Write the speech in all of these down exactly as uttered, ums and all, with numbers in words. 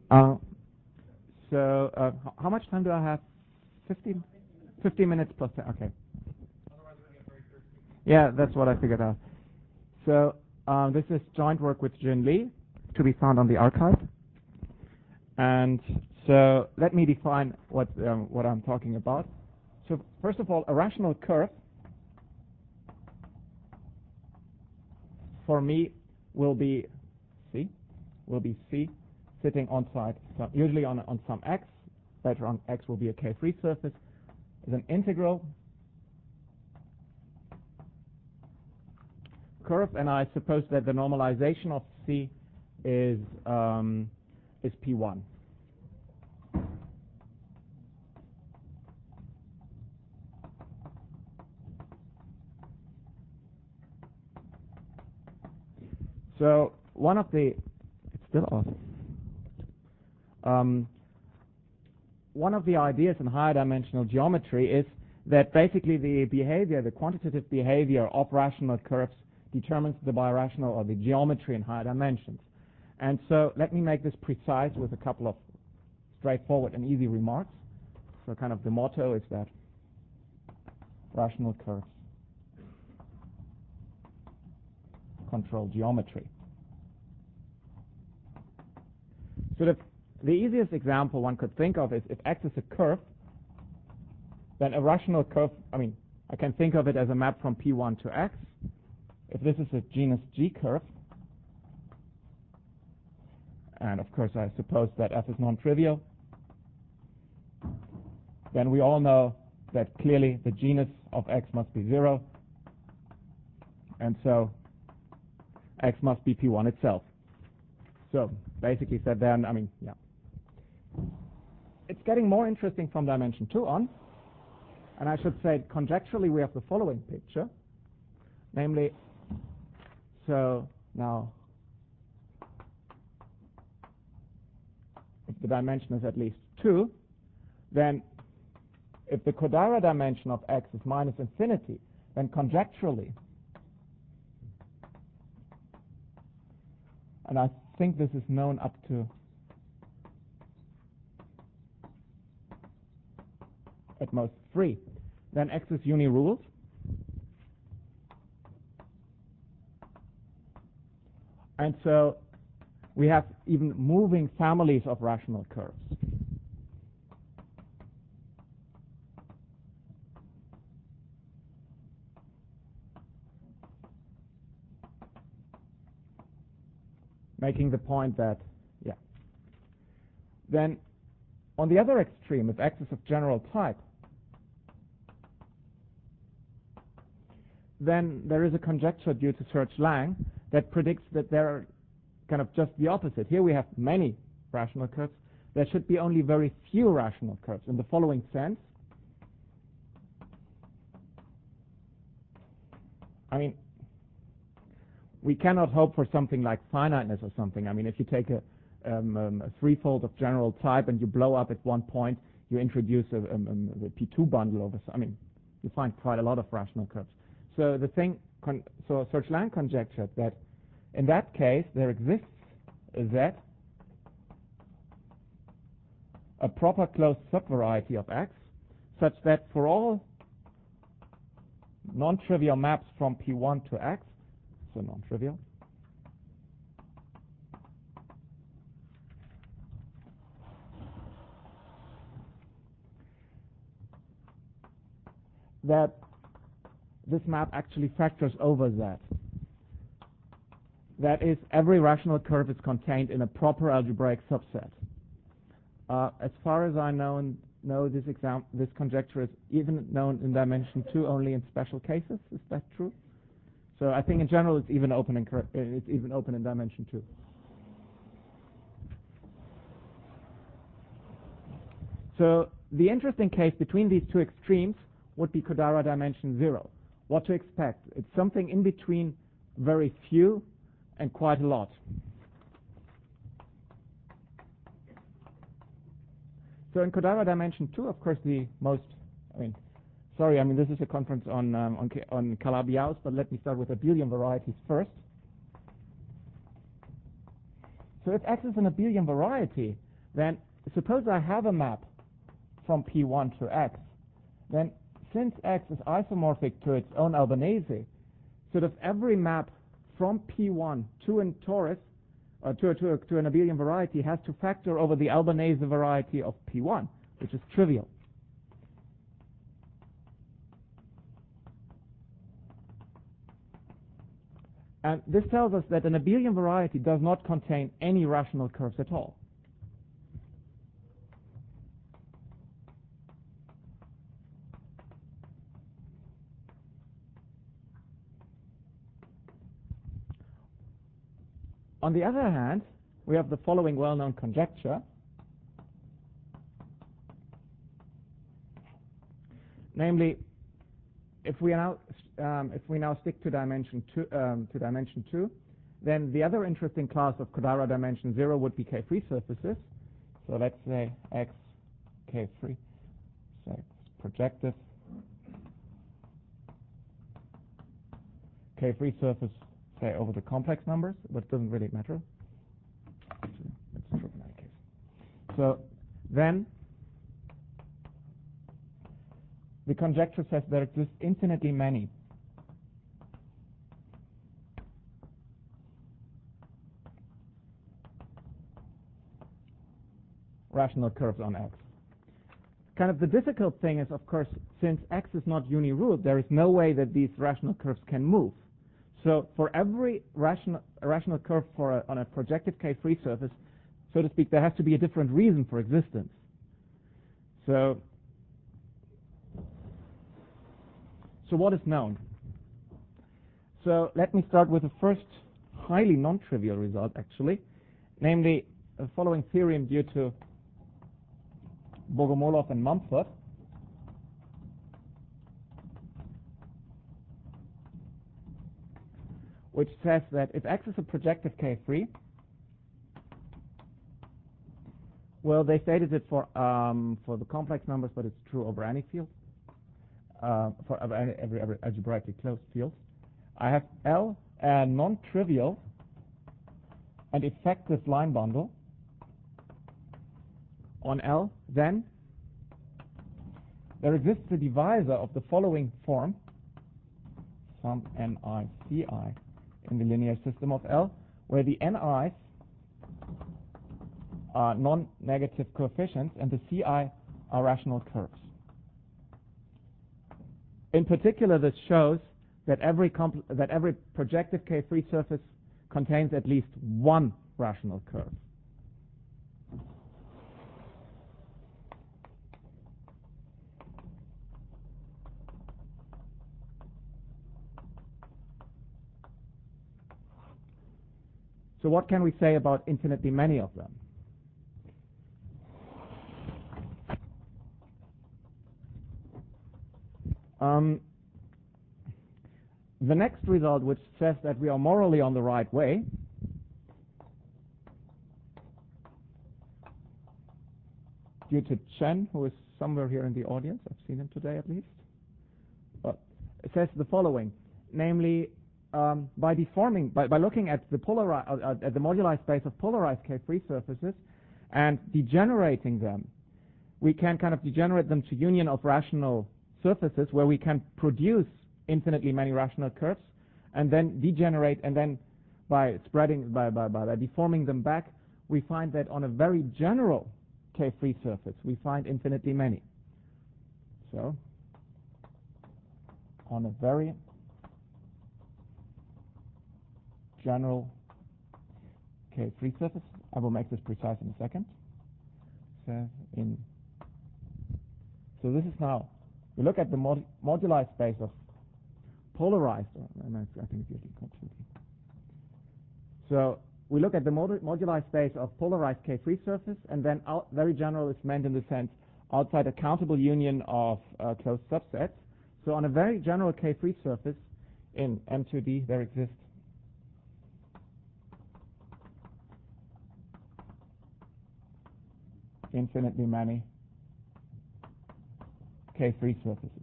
Uh, so, uh, h- how much time do I have? fifteen? fifteen minutes plus ten. Okay. Yeah, that's what I figured out. So, um, this is joint work with Jin Lee, to be found on the archive. And so, let me define what um, what I'm talking about. So, first of all, a rational curve for me will be C, will be C, sitting on side, so usually on on some x. Later on, x will be a K-free surface. Is an integral curve, and I suppose that the normalization of C is um, is P one. So one of the it's still off. Um, one of the ideas in higher dimensional geometry is that basically the behavior, the quantitative behavior of rational curves determines the birational or the geometry in higher dimensions. And so let me make this precise with a couple of straightforward and easy remarks. So kind of the motto is that rational curves control geometry. So the, the easiest example one could think of is if x is a curve, then a rational curve, I mean, I can think of it as a map from P one to x. If this is a genus G curve, and of course I suppose that f is non-trivial, then we all know that clearly the genus of x must be zero, and so x must be P one itself. So basically said then, I mean, yeah. It's getting more interesting from dimension two on, and I should say conjecturally we have the following picture, namely, so now if the dimension is at least two, then if the Kodaira dimension of x is minus infinity, then conjecturally, and I think this is known up to at most three, then x is uni-ruled. And so we have even moving families of rational curves. Making the point that, yeah. Then on the other extreme, if x is of general type, then there is a conjecture due to Search-Lang that predicts that there are kind of just the opposite. Here we have many rational curves. There should be only very few rational curves in the following sense. I mean, we cannot hope for something like finiteness or something. I mean, if you take a, um, um, a threefold of general type and you blow up at one point, you introduce a, um, um, a P two bundle over. I mean, you find quite a lot of rational curves. So the thing, con so Search-Lang conjectured that in that case there exists a Z, a proper closed subvariety of X, such that for all non-trivial maps from P one to X, so non-trivial, that this map actually factors over Z. That is, every rational curve is contained in a proper algebraic subset. Uh, as far as I know, know this, exam this conjecture is even known in dimension two only in special cases. Is that true? So I think in general it's even open in, it's even open in dimension two. So the interesting case between these two extremes would be Kodaira dimension zero. What to expect? It's something in between very few and quite a lot. So in Kodaira dimension two, of course, the most, I mean, sorry, I mean, this is a conference on, um, on, on Calabi-Yau, but let me start with abelian varieties first. So if X is an abelian variety, then suppose I have a map from P one to X, then since X is isomorphic to its own Albanese, sort of every map from P one to an torus, or to, to, to an abelian variety, has to factor over the Albanese variety of P one, which is trivial. And this tells us that an abelian variety does not contain any rational curves at all. On the other hand, we have the following well-known conjecture. Namely, if we now um, if we now stick to dimension two, um, to dimension two, then the other interesting class of Kodaira dimension zero would be K-free surfaces. So let's say X K-free, so it's projective K-free surface, say over the complex numbers, but it doesn't really matter. Actually, it's true in that case. So then the conjecture says there exist infinitely many rational curves on X. Kind of the difficult thing is, of course, since X is not uniruled, there is no way that these rational curves can move. So for every rational, rational curve for a, on a projective K-free surface, so to speak, there has to be a different reason for existence. So, so what is known? So let me start with the first highly non-trivial result, actually, namely the following theorem due to Bogomolov and Mumford. Which says that if X is a projective K-free, well, they stated it for um, for the complex numbers, but it's true over any field, uh, for every, every, every algebraically closed field. I have L a non-trivial and effective line bundle on L, then there exists a divisor of the following form, sum N I C I, in the linear system of L, where the N I's are non-negative coefficients and the C I are rational curves. In particular, this shows that every compl that every projective K-free surface contains at least one rational curve. So what can we say about infinitely many of them? Um, the next result, which says that we are morally on the right way, due to Chen, who is somewhere here in the audience, I've seen him today at least, but it says the following, namely, Um, by deforming, by, by looking at the polari uh, at the moduli space of polarized K-free surfaces and degenerating them, we can kind of degenerate them to union of rational surfaces where we can produce infinitely many rational curves, and then degenerate, and then by spreading, by, by, by, by deforming them back, we find that on a very general K-free surface, we find infinitely many. So, on a very general K-free surface. I will make this precise in a second. So, in, so this is now, we look at the mod moduli space of polarized, and I think it's usually called two D. So we look at the mod moduli space of polarized K-free surface, and then out, very general is meant in the sense outside a countable union of uh, closed subsets. So on a very general K-free surface in M two D, there exists infinitely many K-free surfaces.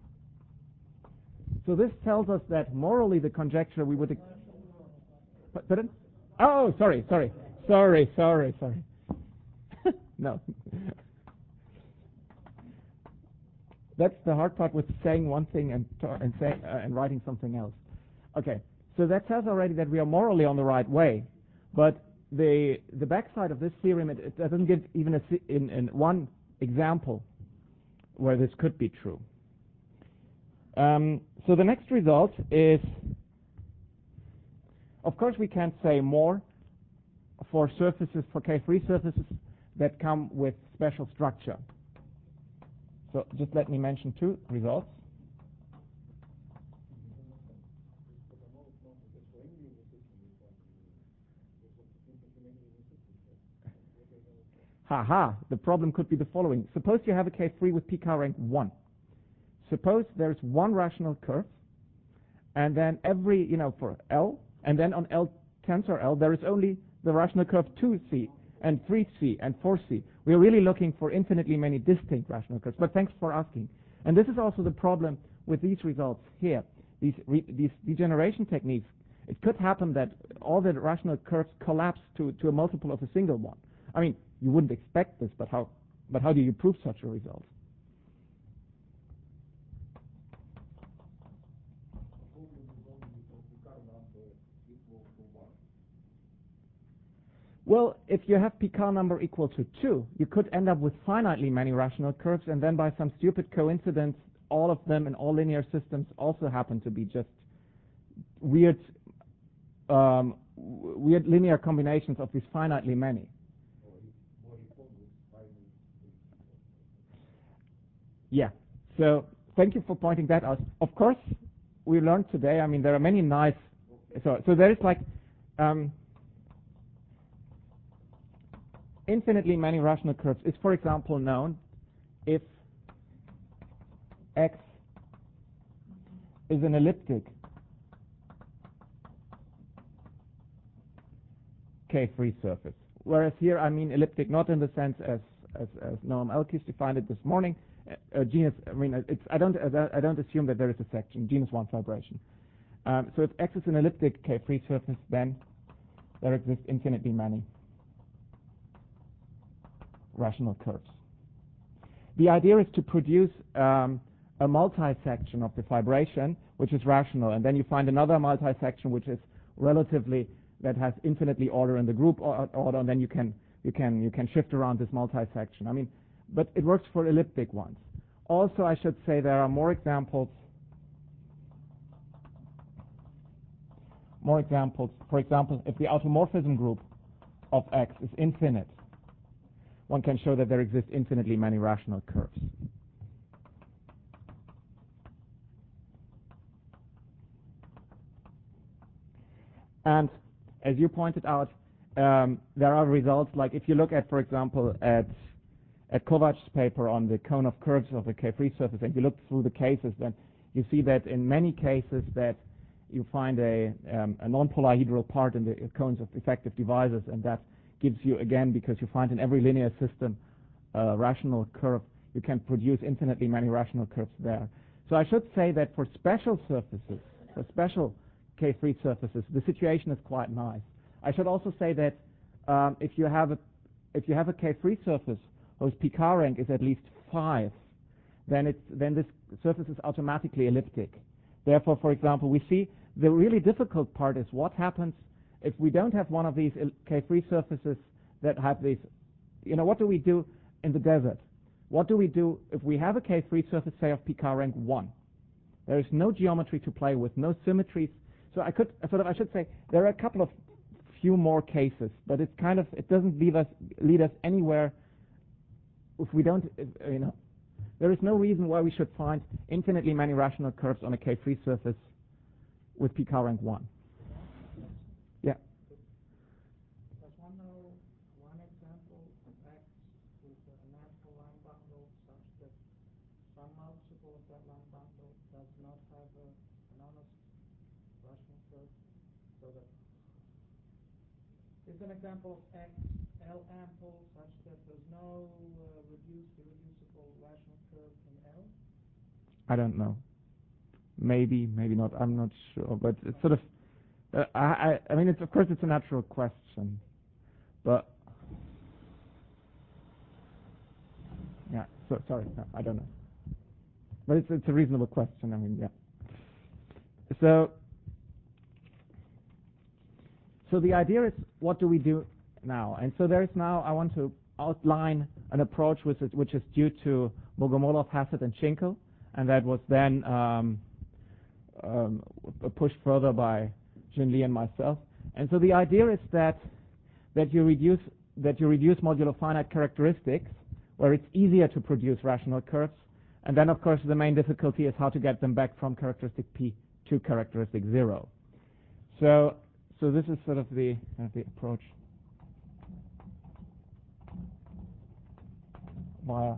So this tells us that morally the conjecture we would... Pardon? Oh, sorry, sorry, sorry, sorry, sorry. No. That's the hard part with saying one thing and and saying uh, and writing something else. Okay, so that says already that we are morally on the right way, but the the backside of this theorem, it, it doesn't give even a, in, in one example where this could be true. Um, so the next result is, of course, we can say more for surfaces, for K free surfaces that come with special structure. So just let me mention two results. Haha, the problem could be the following. Suppose you have a K free with pK rank one. Suppose there's one rational curve, and then every, you know, for L, and then on L tensor L, there is only the rational curve two C, and three C, and four C. We're really looking for infinitely many distinct rational curves, but thanks for asking. And this is also the problem with these results here. These, re these degeneration techniques, it could happen that all the rational curves collapse to, to a multiple of a single one. I mean, you wouldn't expect this, but how, but how do you prove such a result? Well, if you have pK number equal to two, you could end up with finitely many rational curves, and then by some stupid coincidence, all of them in all linear systems also happen to be just weird, um, weird linear combinations of these finitely many. Yeah. So thank you for pointing that out. Of course, we learned today. I mean, there are many nice. So so there is like. Um, Infinitely many rational curves is, for example, known if X is an elliptic K-free surface. Whereas here I mean elliptic not in the sense as as, as Noam Elkis defined it this morning. Uh, genus. I mean, it's. I don't. I don't assume that there is a section genus one vibration. Um, so if X is an elliptic K-free surface, then there exist infinitely many rational curves. The idea is to produce um, a multi-section of the fibration which is rational, and then you find another multi-section which is relatively that has infinitely order in the group order, and then you can you can you can shift around this multi-section. I mean, but it works for elliptic ones. Also, I should say there are more examples. More examples. For example, if the automorphism group of X is infinite, one can show that there exist infinitely many rational curves. And as you pointed out, um, there are results like if you look at, for example, at at Kovac's paper on the cone of curves of a K-free surface, and you look through the cases, then you see that in many cases that you find a, um, a non-polyhedral part in the cones of effective divisors, and that gives you, again, because you find in every linear system a rational curve, you can produce infinitely many rational curves there. So I should say that for special surfaces, for special K-free surfaces, the situation is quite nice. I should also say that um, if you have a if you have a K-free surface whose pK rank is at least five, then it's then this surface is automatically elliptic. Therefore, for example, we see the really difficult part is what happens if we don't have one of these K-free surfaces that have these. You know, what do we do in the desert? What do we do if we have a K-free surface, say, of pK rank one? There is no geometry to play with, no symmetries. So I could sort of I should say there are a couple of few more cases, but it's kind of it doesn't leave us lead us anywhere if we don't. If, you know, there is no reason why we should find infinitely many rational curves on a K-free surface with pK rank one. Yeah. Does one know one example of X with a natural line bundle such that some multiple of that line bundle does not have a, an honest rational curve? So that is an example of X L ample such that there's no uh, reduced irreducible rational curve in L? I don't know. Maybe, maybe not. I'm not sure. But it's sort of. Uh, I, I mean, it's of course it's a natural question, but so, sorry, no, I don't know. But it's, it's a reasonable question. I mean, yeah. So, so the idea is, what do we do now? And so there is now, I want to outline an approach which is, which is due to Bogomolov, Hassett, and Schinkel, and that was then um, um, pushed further by Jin Lee and myself. And so the idea is that that you reduce that you reduce modulo finite characteristics, where it's easier to produce rational curves, and then of course the main difficulty is how to get them back from characteristic P to characteristic zero. So, so this is sort of the uh, the approach via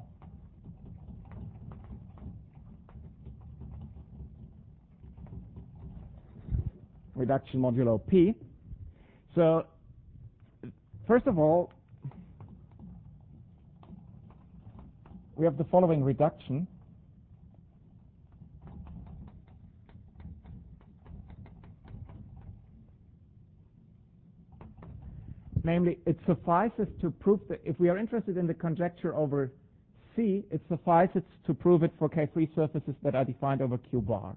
reduction modulo P. So, first of all, we have the following reduction. Namely, it suffices to prove that if we are interested in the conjecture over C, it suffices to prove it for K free surfaces that are defined over Q bar.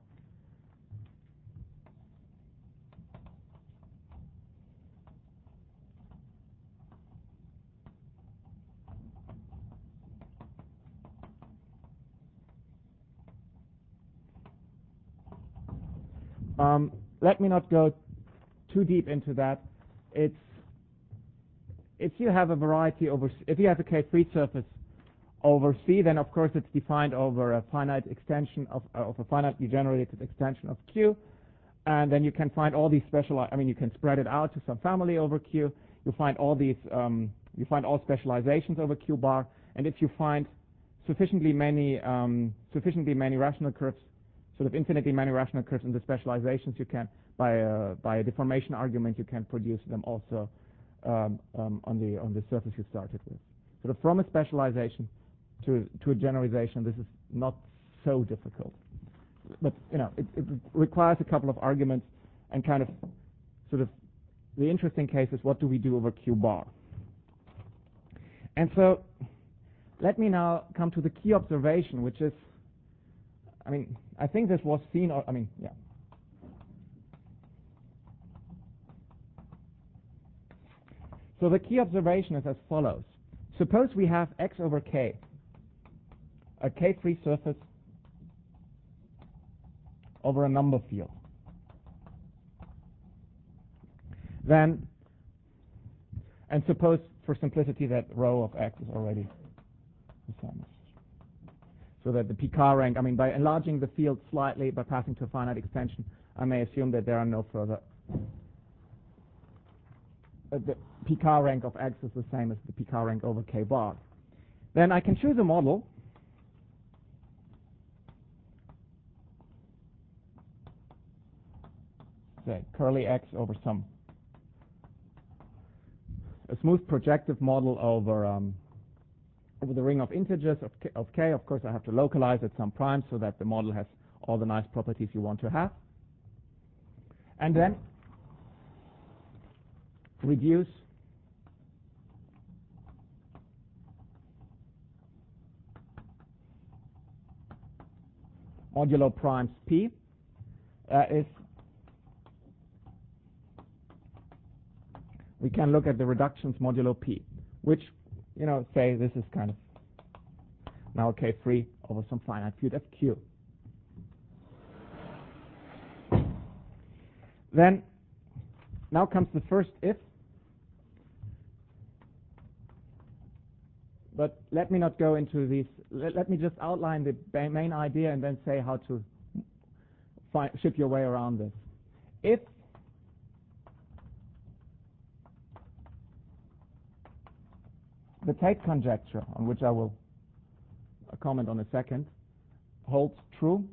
Um, let me not go too deep into that. It's if you have a variety over, if you have a K free surface over C, then of course it's defined over a finite extension of, uh, of a finitely generated extension of Q, and then you can find all these special. I mean, you can spread it out to some family over Q. You find all these. Um, you find all specializations over Q bar, and if you find sufficiently many, um, sufficiently many rational curves, sort of infinitely many rational curves in the specializations, you can, by a, by a deformation argument, you can produce them also um, um, on the on the surface you started with. Sort of from a specialization to to a generalization, this is not so difficult. But you know, it, it requires a couple of arguments, and kind of sort of the interesting case is, what do we do over Q bar? And so let me now come to the key observation, which is, I mean, I think this was seen, or, I mean, yeah. So the key observation is as follows. Suppose we have X over K, a K-free surface over a number field. Then, and suppose for simplicity that rho of X is already the same. So that the Picard rank, I mean, by enlarging the field slightly, by passing to a finite extension, I may assume that there are no further. Uh, the Picard rank of X is the same as the Picard rank over K bar. Then I can choose a model say curly X over some a smooth projective model over um, over the ring of integers of K, of K. Of course, I have to localize at some prime so that the model has all the nice properties you want to have. And then reduce modulo primes P uh, is we can look at the reductions modulo P, which, you know, say this is kind of now K free over some finite field F Q. Then, now comes the first if, but let me not go into these. Let, let me just outline the main idea and then say how to find, ship your way around this. If the Tate conjecture, on which I will comment on a second, holds true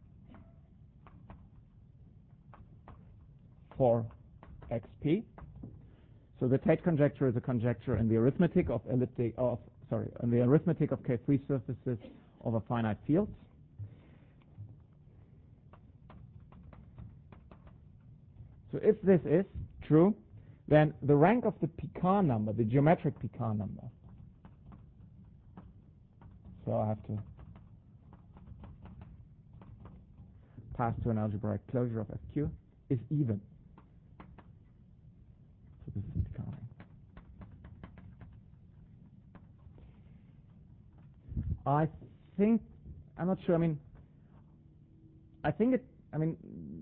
for X P. So the Tate conjecture is a conjecture in the arithmetic of elliptic of sorry, in the arithmetic of K-free surfaces over finite fields. So if this is true, then the rank of the Picard number, the geometric Picard number, So I have to pass to an algebraic closure of F Q, is even. So this is Picard rank. I think, I'm not sure, I mean, I think it, I mean,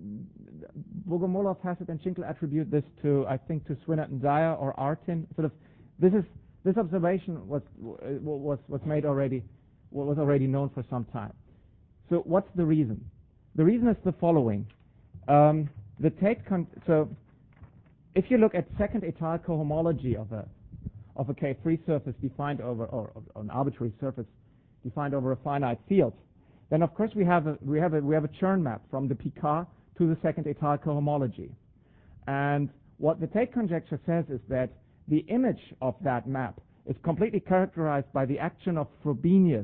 Bogomolov, Hassett, and Schinkel attribute this to, I think, to Swinert and Dyer or Artin. Sort of, this is, this observation was, was, was made already, was already known for some time. So what's the reason? The reason is the following. Um, the Tate, con so if you look at second étale cohomology of a, of a K-free surface defined over, or, or an arbitrary surface defined over a finite field, then of course we have a, we have a, we have a Chern map from the Picard to the second étale cohomology. And what the Tate conjecture says is that the image of that map is completely characterized by the action of Frobenius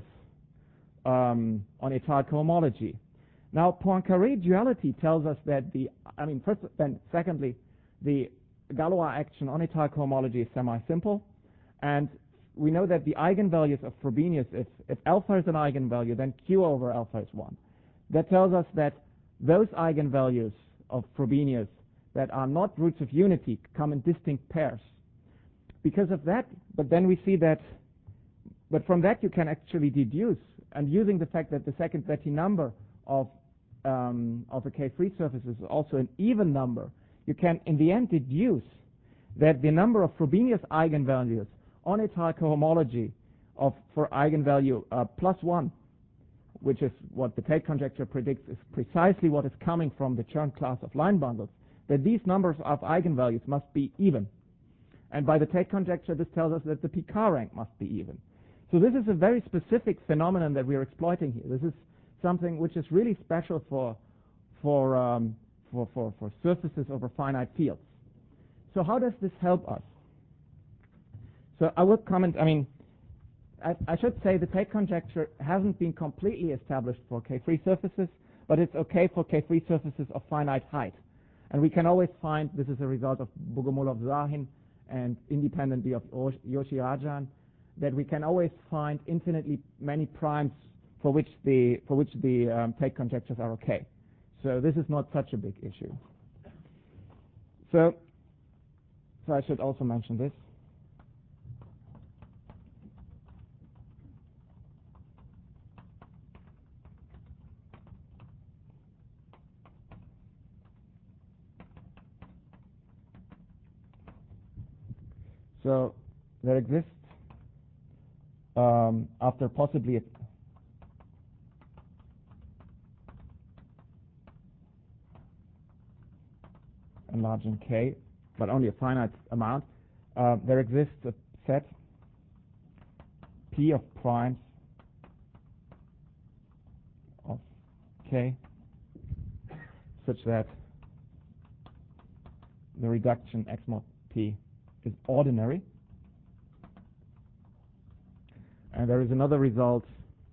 um, on étale cohomology. Now, Poincaré duality tells us that the, I mean, first, then secondly, the Galois action on étale cohomology is semi-simple, and we know that the eigenvalues of Frobenius, if, if alpha is an eigenvalue, then Q over alpha is one. That tells us that those eigenvalues of Frobenius that are not roots of unity come in distinct pairs. Because of that, but then we see that, but from that you can actually deduce, and using the fact that the second Betti number of, um, of a K-free surface is also an even number, you can in the end deduce that the number of Frobenius eigenvalues on étale cohomology of for eigenvalue uh, plus one, which is what the Tate conjecture predicts, is precisely what is coming from the Chern class of line bundles, that these numbers of eigenvalues must be even. And by the Tate conjecture, this tells us that the Picard rank must be even. So this is a very specific phenomenon that we are exploiting here. This is something which is really special for, for, um, for, for, for surfaces over finite fields. So how does this help us? So I will comment, I mean, I, I should say the Tate conjecture hasn't been completely established for K-free surfaces, but it's okay for K-free surfaces of finite height. And we can always find, this is a result of Bogomolov-Zahin and independently of Yoshirajan, that we can always find infinitely many primes for which the, for which the um, Tate conjectures are okay. So this is not such a big issue. So, so I should also mention this. So there exists, um, after possibly a enlarging K, but only a finite amount, uh, there exists a set P of primes of K such that the reduction X mod P is ordinary. And there is another result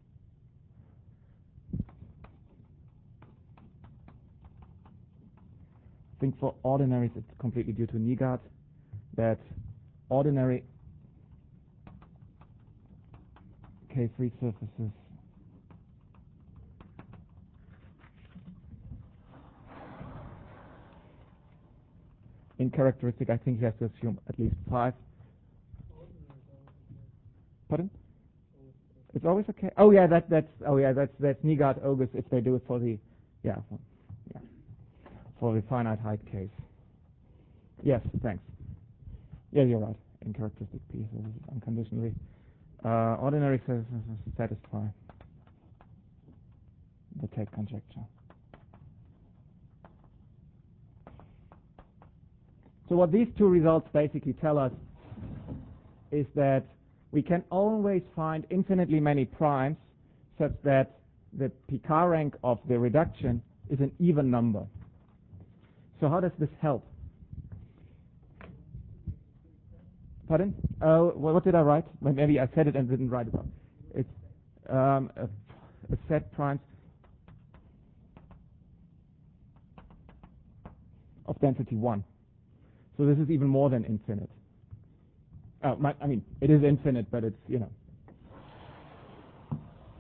I think for ordinaries it's completely due to Nygaard, that ordinary K-free surfaces in characteristic, I think you have to assume at least five. Pardon? It's always okay. Oh yeah, that that's oh yeah, that's that's Nygaard August if they do it for the yeah for, yeah for the finite height case. Yes, thanks. Yeah, you're right. In characteristic P, so this is unconditionally uh, ordinary surfaces satisfy the Tate conjecture. So what these two results basically tell us is that we can always find infinitely many primes such that the Picard rank of the reduction is an even number. So how does this help? Pardon? Oh, well, what did I write? Maybe I said it and didn't write it up. It's um, a, a set primes of density one. So this is even more than infinite. Uh, my, I mean, it is infinite, but it's, you know.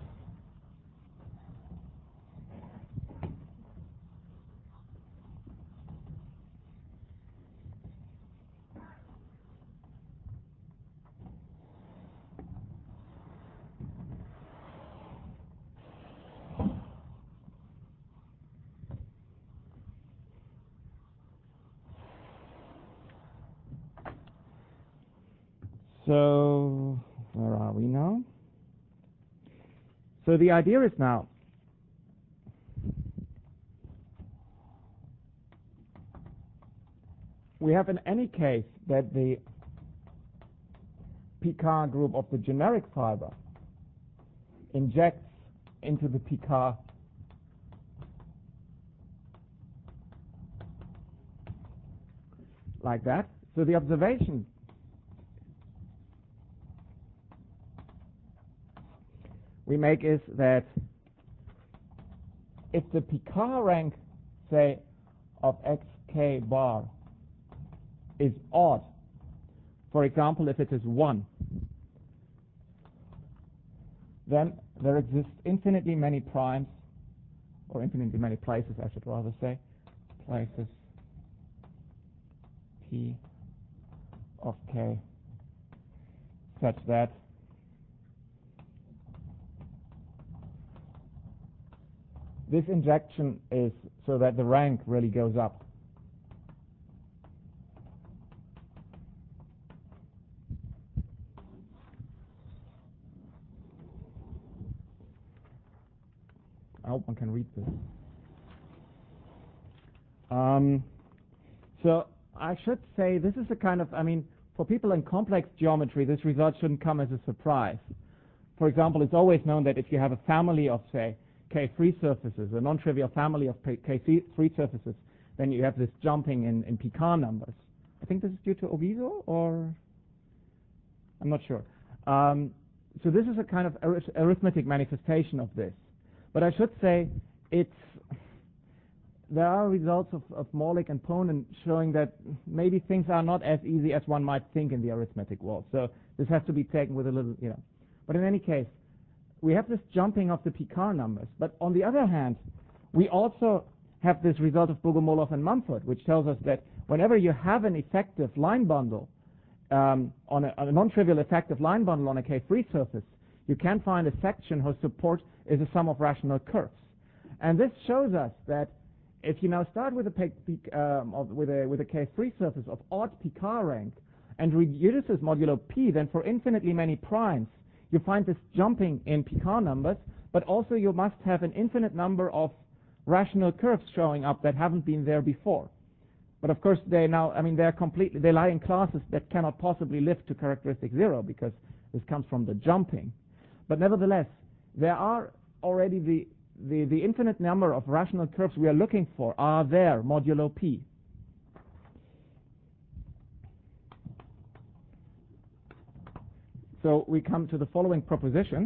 So where are we now? So the idea is now we have in any case that the Picard group of the generic fiber injects into the Picard like that. So the observation we make is that if the Picard rank, say, of xk bar is odd, for example, if it is one, then there exist infinitely many primes, or infinitely many places, I should rather say, places P of k such that this injection is so that the rank really goes up. I hope one can read this. Um, so I should say this is a kind of, I mean, for people in complex geometry, this result shouldn't come as a surprise. For example, it's always known that if you have a family of, say, K three surfaces, a non-trivial family of K three surfaces, then you have this jumping in, in Picard numbers. I think this is due to Ogiso, or I'm not sure. Um, so this is a kind of arith arithmetic manifestation of this. But I should say it's there are results of, of Maulik and Ponen showing that maybe things are not as easy as one might think in the arithmetic world. So this has to be taken with a little, you know. But in any case, we have this jumping of the Picard numbers. But on the other hand, we also have this result of Bogomolov and Mumford, which tells us that whenever you have an effective line bundle, um, on a, a non-trivial effective line bundle on a K three surface, you can find a section whose support is a sum of rational curves. And this shows us that if you now start with a, peak, peak, um, of, with a, with a K three surface of odd Picard rank and reduces modulo P, then for infinitely many primes, you find this jumping in Picard numbers, but also you must have an infinite number of rational curves showing up that haven't been there before. But of course, they now, I mean, they're completely, they lie in classes that cannot possibly lift to characteristic zero because this comes from the jumping. But nevertheless, there are already the, the, the infinite number of rational curves we are looking for are there, modulo P. So we come to the following proposition.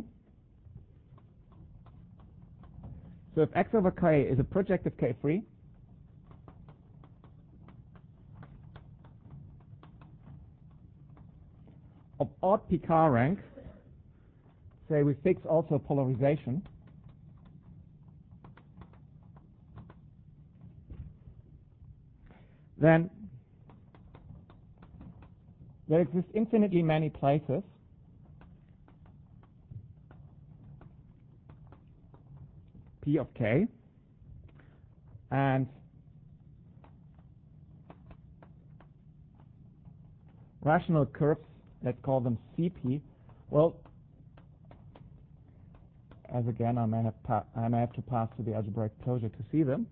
So if x over k is a projective K three, of odd Picard rank, say we fix also polarization, then there exist infinitely many places P of k, and rational curves, let's call them C P. Well, as again, I may have pa I may have to pass to the algebraic closure to see them.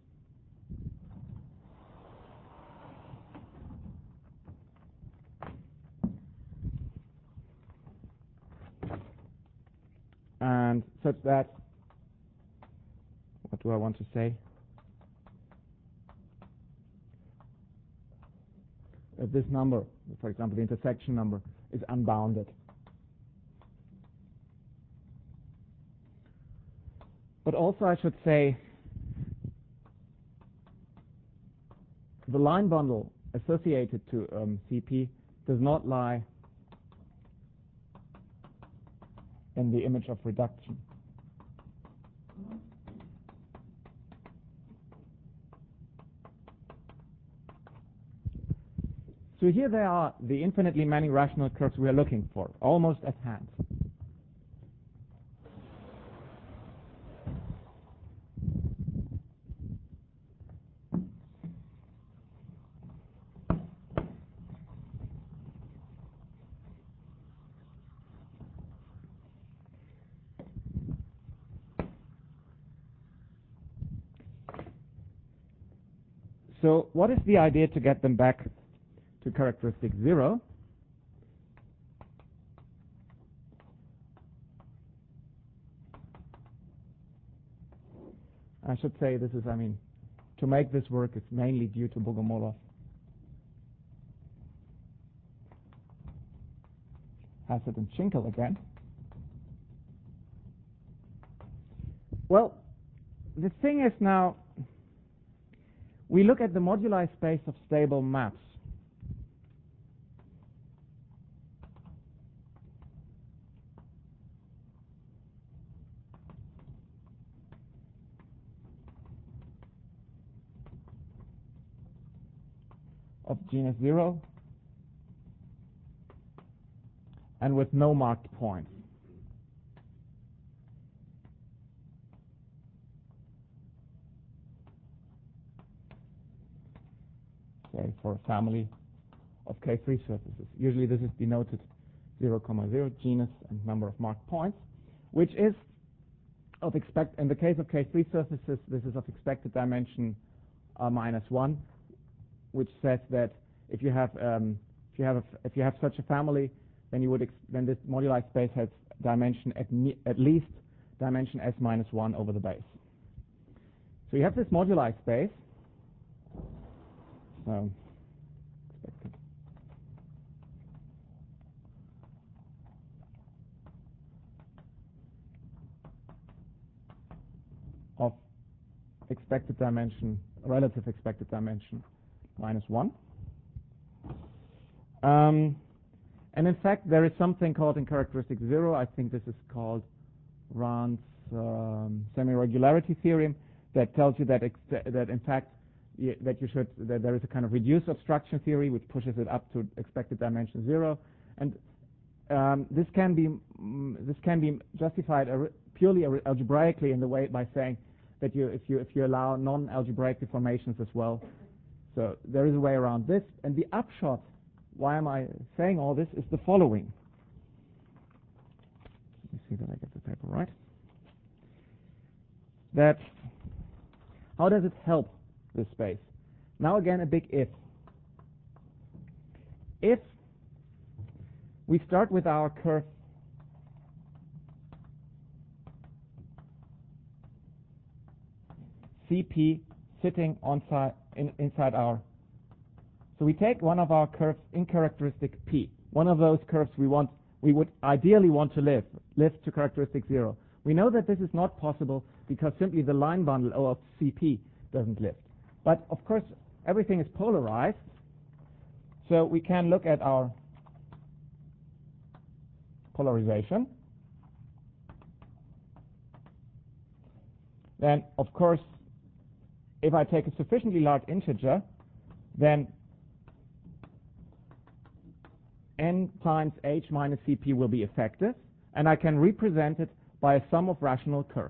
And such that, what do I want to say? If this number, for example, the intersection number, is unbounded. But also I should say the line bundle associated to um, C P does not lie in the image of reduction. So here they are, the infinitely many rational curves we are looking for, almost at hand. So what is the idea to get them back to characteristic zero? I should say this is, I mean, to make this work, it's mainly due to Bogomolov. Hassett and Schinkel again. Well, the thing is now, we look at the moduli space of stable maps. Of genus zero and with no marked points. Say for a family of K three surfaces. Usually this is denoted zero, zero, genus and number of marked points, which is of expect in the case of K three surfaces, this is of expected dimension uh, minus one, which says that if you have um, if you have a, if you have such a family, then you would ex then this moduli space has dimension at at least dimension s minus one over the base. So you have this moduli space. So expected of expected dimension, relative expected dimension minus one. Um, and in fact, there is something called in characteristic zero. I think this is called Rand's um, semi-regularity theorem that tells you that ex that in fact y that you should that there is a kind of reduced obstruction theory which pushes it up to expected dimension zero, and um, this can be mm, this can be justified purely algebraically in the way by saying that you if you if you allow non-algebraic deformations as well. So there is a way around this, and the upshot, why am I saying all this, is the following. Let me see that I get the paper right. That, how does it help this space? Now again, a big if. If we start with our curve C P sitting on side, in, inside our, so we take one of our curves in characteristic P, one of those curves we want, we would ideally want to live, live to characteristic zero. We know that this is not possible because simply the line bundle O of C P doesn't lift. But of course, everything is polarized, so we can look at our polarization. Then, of course, if I take a sufficiently large integer, then n times h minus C P will be effective, and I can represent it by a sum of rational curves.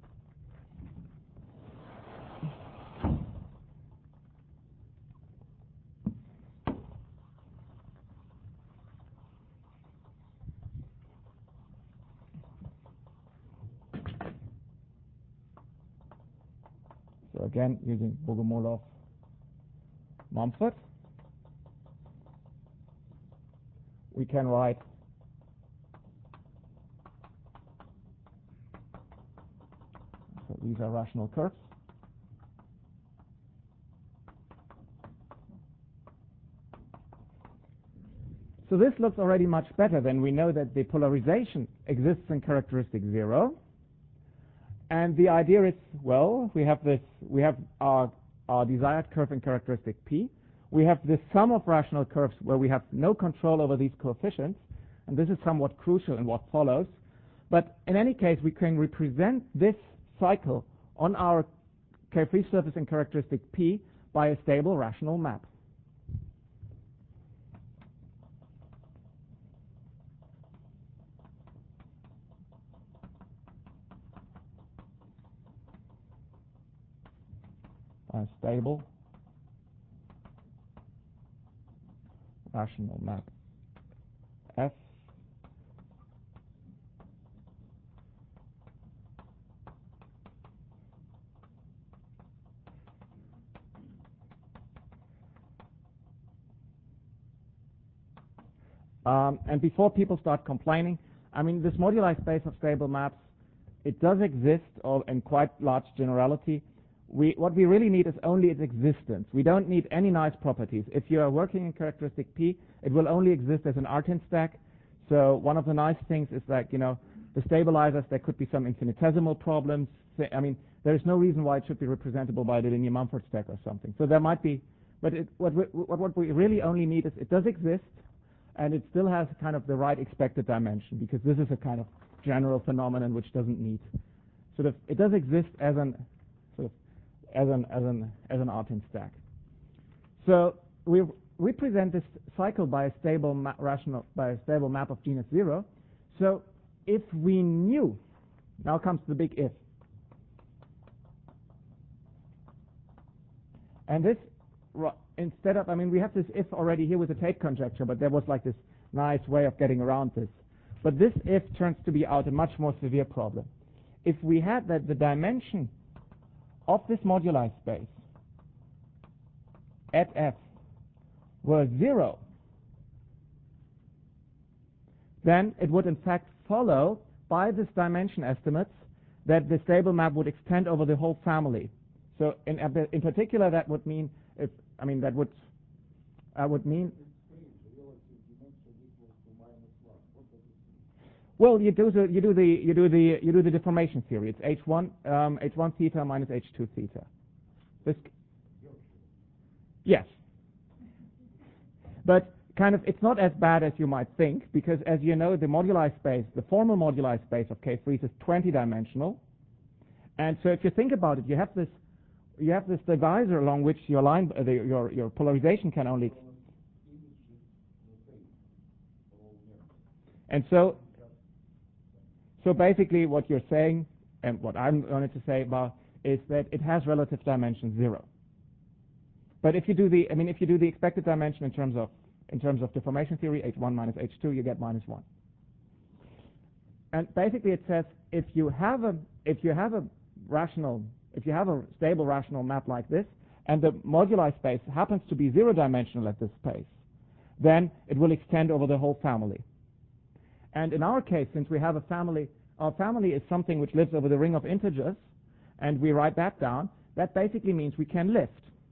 So again, using Bogomolov Mumford, we can write so these are rational curves. So this looks already much better. Then we know that the polarization exists in characteristic zero. And the idea is, well, we have this, we have our, our desired curve in characteristic P. We have this sum of rational curves where we have no control over these coefficients, and this is somewhat crucial in what follows. But in any case, we can represent this cycle on our K-free surface in characteristic P by a stable rational map. A stable rational map F Um, and before people start complaining, I mean, this moduli space of stable maps, it does exist or in quite large generality. We, what we really need is only its existence. We don't need any nice properties. If you are working in characteristic P, it will only exist as an Artin stack. So one of the nice things is that, you know, the stabilizers, there could be some infinitesimal problems. I mean, there is no reason why it should be representable by the linear Mumford stack or something. So there might be, but it, what, we, what, what we really only need is it does exist, and it still has kind of the right expected dimension, because this is a kind of general phenomenon which doesn't need sort of, it does exist as an sort of as an as an as an Artin stack. So we represent this cycle by a stable ma rational by a stable map of genus zero. So if we knew, now comes the big if, and this instead of, I mean, we have this if already here with the Tate conjecture, but there was like this nice way of getting around this. But this if turns to be out a much more severe problem. If we had that the dimension of this moduli space at F were zero, then it would in fact follow by this dimension estimates that the stable map would extend over the whole family. So in, in particular, that would mean, if, I mean, that would, uh, would mean, well, you do the you do the you do the you do the deformation theory. It's H one um, H one theta minus H two theta. This, yes, but kind of it's not as bad as you might think, because as you know, the moduli space, the formal moduli space of K three is twenty dimensional, and so if you think about it, you have this you have this divisor along which your line uh, the, your your polarization can only, and so. So basically what you're saying, and what I'm going to say about, is that it has relative dimension zero. But if you do the, I mean, if you do the expected dimension in terms of, in terms of deformation theory, H one minus H two, you get minus one. And basically it says, if you have a, if you have a rational, if you have a stable rational map like this, and the moduli space happens to be zero dimensional at this space, then it will extend over the whole family. And in our case, since we have a family, our family is something which lives over the ring of integers, and we write that down, that basically means we can lift.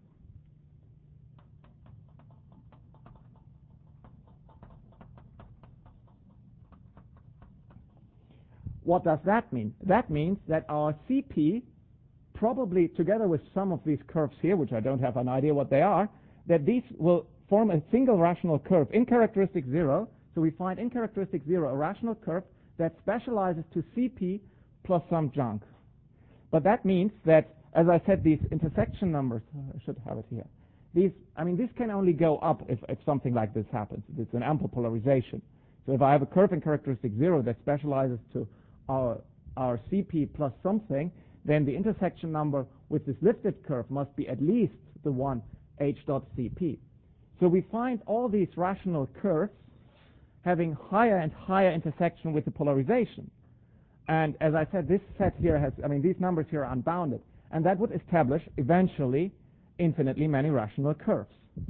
What does that mean? That means that our C P, probably together with some of these curves here, which I don't have an idea what they are, that these will form a single rational curve in characteristic zero. So we find in characteristic zero a rational curve that specializes to C P plus some junk. But that means that, as I said, these intersection numbers, I should have it here. These, I mean, this can only go up if, if something like this happens. It's an ample polarization. So if I have a curve in characteristic zero that specializes to our, our C P plus something, then the intersection number with this lifted curve must be at least the one H dot C P. So we find all these rational curves having higher and higher intersection with the polarization. And as I said, this set here has, I mean, these numbers here are unbounded. And that would establish, eventually, infinitely many rational curves.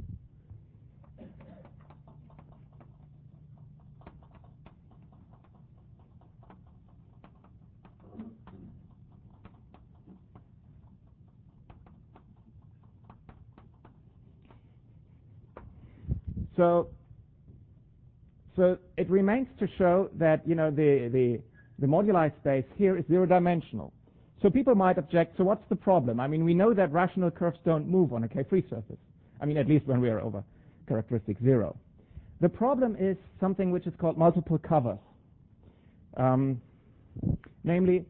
So, so it remains to show that, you know, the, the, the moduli space here is zero-dimensional. So people might object, so what's the problem? I mean, we know that rational curves don't move on a K-free surface. I mean, at least when we are over characteristic zero. The problem is something which is called multiple covers. Um, namely,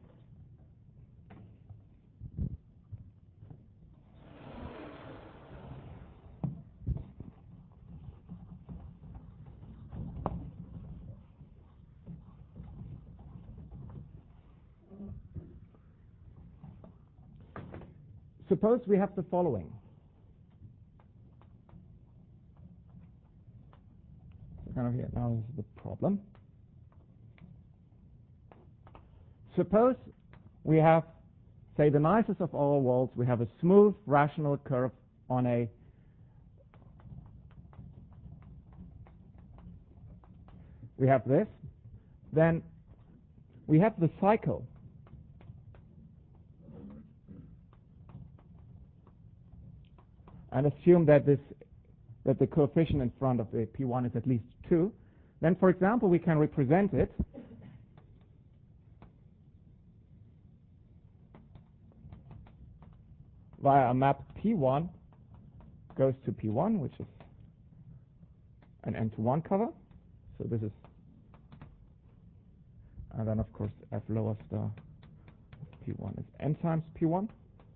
suppose we have the following. So kind of here, now is the problem. Suppose we have, say, the nicest of all worlds, we have a smooth rational curve on a we have this. Then we have the cycle. And assume that this that the coefficient in front of the P one is at least two. Then, for example, we can represent it via a map P one goes to P one, which is an n to one cover. So this is, and then of course F lower star P one is n times P one.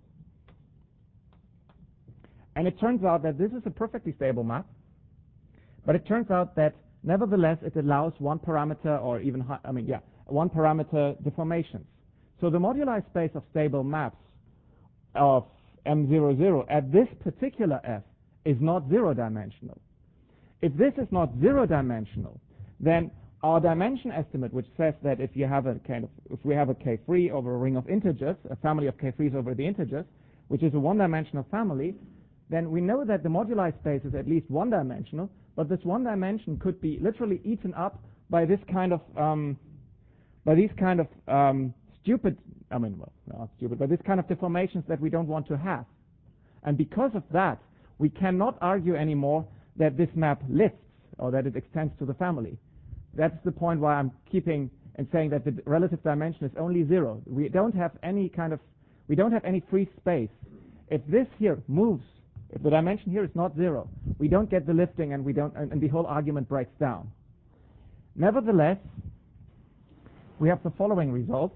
And it turns out that this is a perfectly stable map, but it turns out that nevertheless it allows one parameter or even, high, I mean, yeah, one parameter deformations. So the moduli space of stable maps of M zero zero at this particular F is not zero dimensional. If this is not zero dimensional, then our dimension estimate, which says that if you have a kind of, if we have a K three over a ring of integers, a family of K threes over the integers, which is a one-dimensional family, then we know that the moduli space is at least one-dimensional, but this one dimension could be literally eaten up by this kind of, um, by these kind of um, stupid, I mean, well, not stupid, but this kind of deformations that we don't want to have. And because of that, we cannot argue anymore that this map lifts or that it extends to the family. That's the point why I'm keeping and saying that the relative dimension is only zero. We don't have any kind of, we don't have any free space. If this here moves, if the dimension here is not zero, we don't get the lifting, and we don't, and, and the whole argument breaks down. Nevertheless, we have the following result.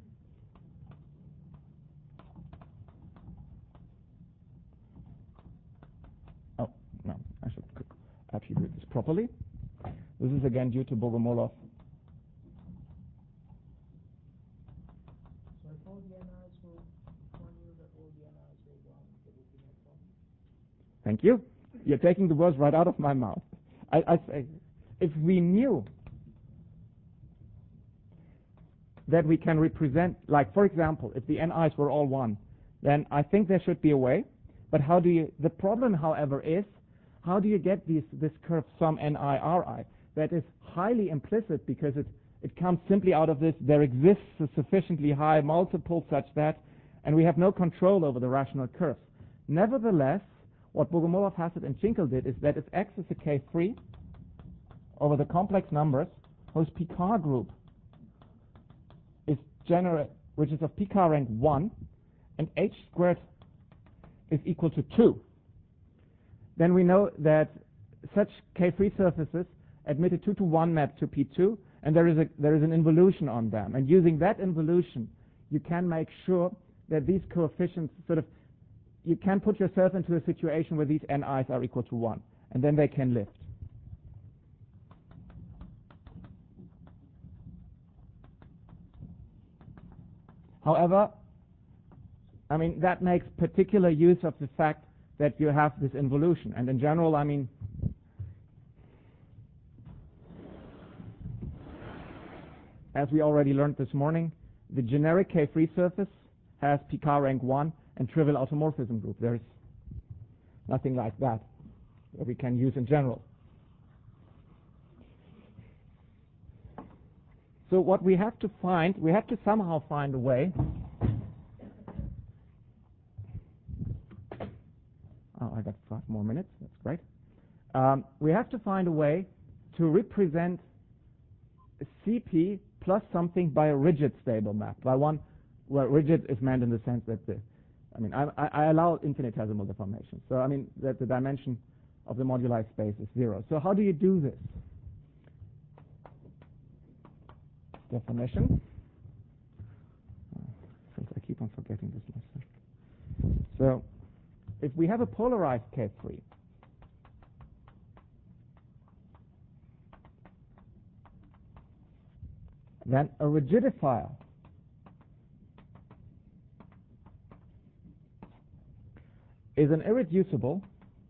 Oh no, I should attribute this properly. This is again due to Bogomolov. So if all the N Is were one unit, all the N Is were one, there would be no problem. Thank you. You're taking the words right out of my mouth. I, I say, if we knew that we can represent, like for example, if the N Is were all one, then I think there should be a way. But how do you? The problem, however, is how do you get these, this curve sum N I R I? That is highly implicit because it it comes simply out of this. There exists a sufficiently high multiple such that, and we have no control over the rational curves. Nevertheless, what Bogomolov, Hassett, and Schinkel did is that if X is a K three over the complex numbers whose Picard group is generate, which is of Picard rank one, and H squared is equal to two, then we know that such K three surfaces admit a two to one map to P two, and there is a there is an involution on them. And using that involution, you can make sure that these coefficients sort of, you can put yourself into a situation where these N Is are equal to one, and then they can lift. However, I mean, that makes particular use of the fact that you have this involution. And in general, I mean, as we already learned this morning, the generic K three surface has Picard rank one and trivial automorphism group. There is nothing like that that we can use in general. So what we have to find, we have to somehow find a way. Oh, I got five more minutes. That's great. Um, we have to find a way to represent C P plus something by a rigid stable map. By one, well, rigid is meant in the sense that the, I mean, I, I allow infinitesimal deformation. So I mean that the dimension of the moduli space is zero. So how do you do this? Definition. Oh, since I keep on forgetting this myself. So if we have a polarized K three, then a rigidifier is an irreducible,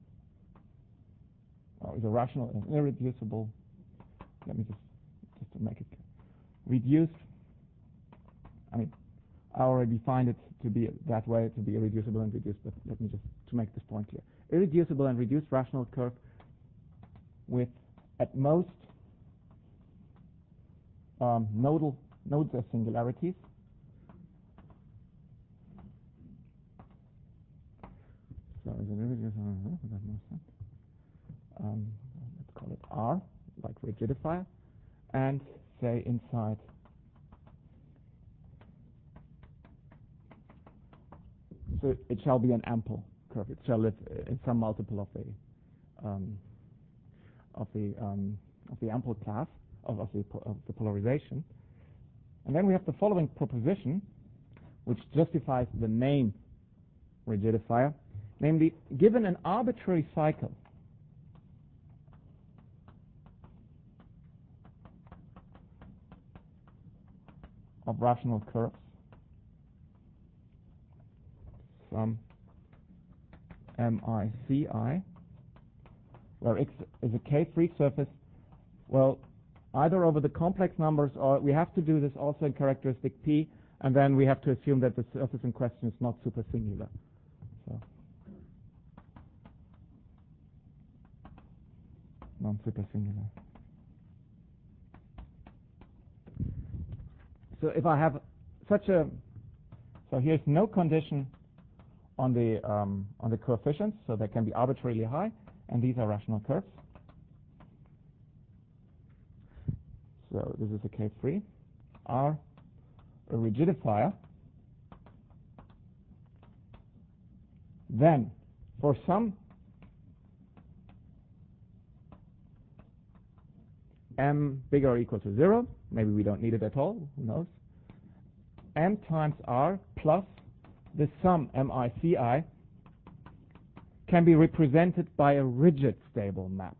or is a rational and irreducible, let me just, just to make it reduced, I mean, I already defined it to be that way, to be irreducible and reduced, but let me just, to make this point clear. Irreducible and reduced rational curve with, at most, um, nodal nodes as singularities. So is it um, let's call it R, like rigidifier, and say inside so it shall be an ample curve. It shall live in some multiple of the um, of the um, of the ample class of, of the of the polarization. And then we have the following proposition, which justifies the name rigidifier, namely, given an arbitrary cycle of rational curves, some M I C I, where X is a K-free surface, well, either over the complex numbers, or we have to do this also in characteristic P, and then we have to assume that the surface in question is not supersingular. So, non-supersingular. So if I have such a, so here's no condition on the um, on the coefficients, so they can be arbitrarily high, and these are rational curves. So this is a K-free. R, a rigidifier. Then, for some m bigger or equal to zero, maybe we don't need it at all, who knows, m times r plus the sum M I C I can be represented by a rigid stable map.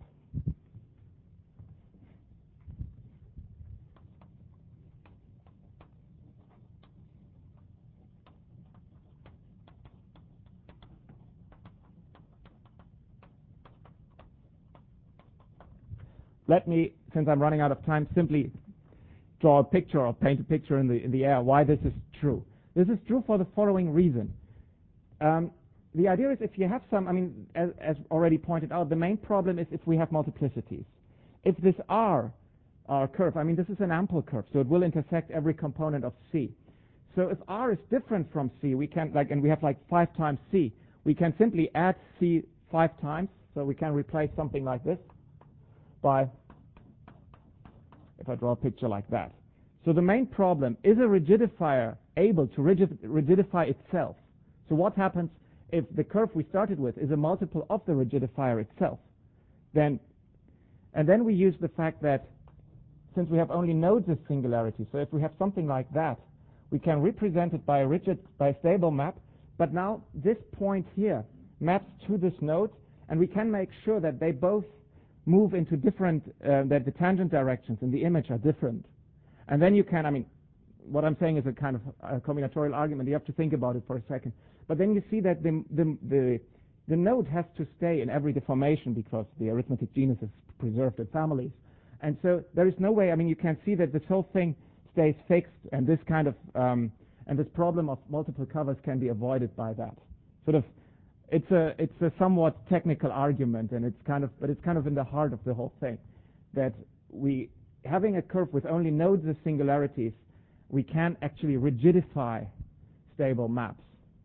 Let me, since I'm running out of time, simply draw a picture or paint a picture in the in the air why this is true. This is true for the following reason. Um, the idea is if you have some, I mean, as, as already pointed out, the main problem is if we have multiplicities. If this R, R curve, I mean, this is an ample curve, so it will intersect every component of C. So if R is different from C, we can, like, and we have like five times C, we can simply add C five times, so we can replace something like this by, if I draw a picture like that. So the main problem, is a rigidifier able to rigid, rigidify itself? So what happens if the curve we started with is a multiple of the rigidifier itself? Then, and then we use the fact that since we have only nodes as singularities, so if we have something like that, we can represent it by a rigid, by a stable map, but now this point here maps to this node, and we can make sure that they both move into different, uh, that the tangent directions in the image are different. And then you can, I mean, what I'm saying is a kind of a combinatorial argument. You have to think about it for a second. But then you see that the, the, the, the node has to stay in every deformation because the arithmetic genus is preserved in families. And so there is no way, I mean, you can see that this whole thing stays fixed, and this kind of, um, and this problem of multiple covers can be avoided by that. Sort of, It's a it's a somewhat technical argument, and it's kind of but it's kind of in the heart of the whole thing, that we having a curve with only nodes as singularities, we can actually rigidify stable maps.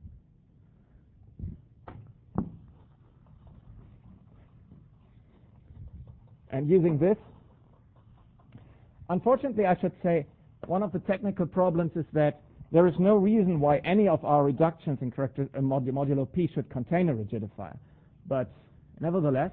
And using this, unfortunately, I should say, one of the technical problems is that there is no reason why any of our reductions in character, uh, modulo, modulo P should contain a rigidifier. But nevertheless,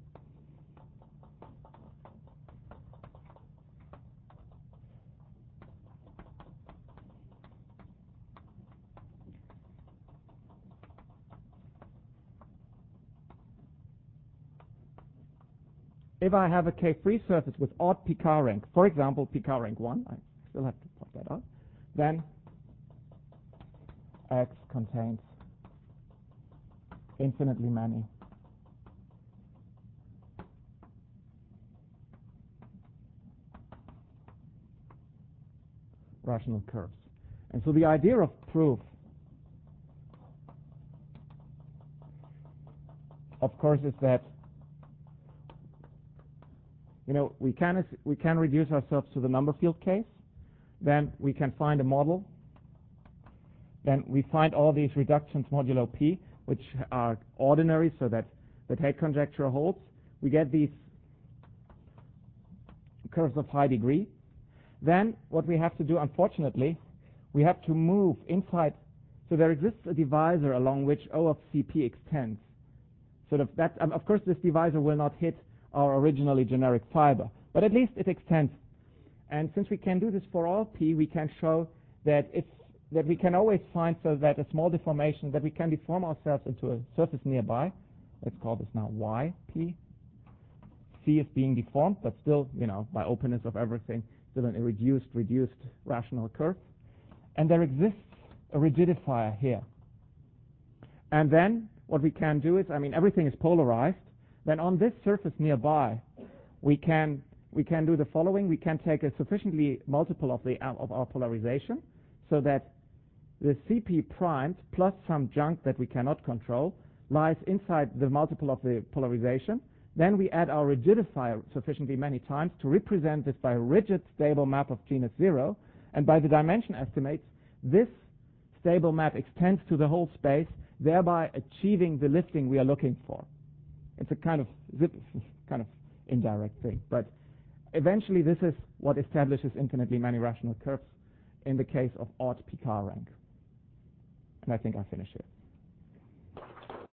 if I have a K-free surface with odd Picard rank, for example, Picard rank one, I still have to point that out, then X contains infinitely many rational curves. And so the idea of proof, of course, is that you know, we can, we can reduce ourselves to the number field case. Then we can find a model. Then we find all these reductions modulo P, which are ordinary, so that the Tate conjecture holds. We get these curves of high degree. Then what we have to do, unfortunately, we have to move inside. So there exists a divisor along which O of C P extends. Sort of that. Um, of course, this divisor will not hit our originally generic fiber, but at least it extends. And since we can do this for all P, we can show that it's that we can always find so that a small deformation, that we can deform ourselves into a surface nearby. Let's call this now Y P. C is being deformed, but still, you know, by openness of everything, still an reduced, reduced rational curve. And there exists a rigidifier here. And then what we can do is, I mean, everything is polarized. Then on this surface nearby, we can we can do the following. We can take a sufficiently multiple of the of our polarization, so that the C P primed plus some junk that we cannot control lies inside the multiple of the polarization. Then we add our rigidifier sufficiently many times to represent this by a rigid stable map of genus zero. And by the dimension estimates, this stable map extends to the whole space, thereby achieving the lifting we are looking for. It's a kind of zip, kind of indirect thing. But eventually this is what establishes infinitely many rational curves in the case of odd Picard rank. And I think I finish here.